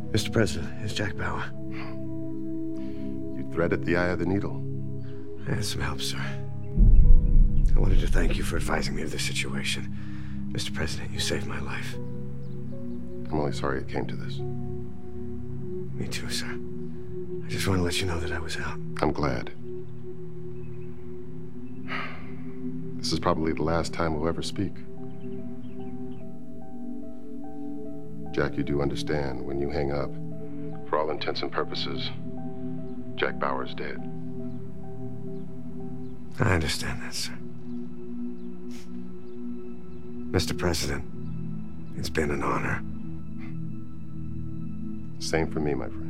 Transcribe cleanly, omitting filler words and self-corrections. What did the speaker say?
Mr. President, it's Jack Bauer. You threaded the eye of the needle. I had some help, sir. I wanted to thank you for advising me of this situation. Mr. President, you saved my life. I'm only sorry it came to this. Me too, sir. I just want to let you know that I was out. I'm glad. This is probably the last time we'll ever speak. Jack, you do understand when you hang up, for all intents and purposes, Jack Bauer's dead. I understand that, sir. Mr. President, it's been an honor. Same for me, my friend.